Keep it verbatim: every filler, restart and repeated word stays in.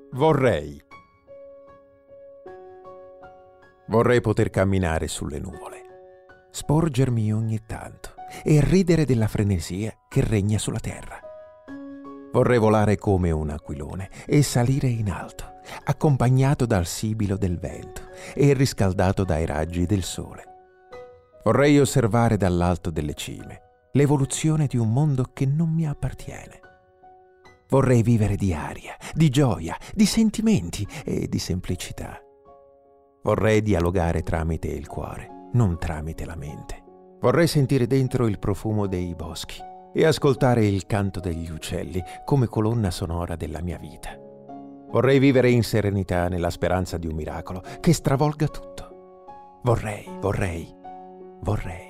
Vorrei. Vorrei poter camminare sulle nuvole, sporgermi ogni tanto e ridere della frenesia che regna sulla terra. Vorrei volare come un aquilone e salire in alto, accompagnato dal sibilo del vento e riscaldato dai raggi del sole. Vorrei osservare dall'alto delle cime l'evoluzione di un mondo che non mi appartiene. Vorrei vivere di aria, di gioia, di sentimenti e di semplicità. Vorrei dialogare tramite il cuore, non tramite la mente. Vorrei sentire dentro il profumo dei boschi e ascoltare il canto degli uccelli come colonna sonora della mia vita. Vorrei vivere in serenità nella speranza di un miracolo che stravolga tutto. Vorrei, vorrei, vorrei.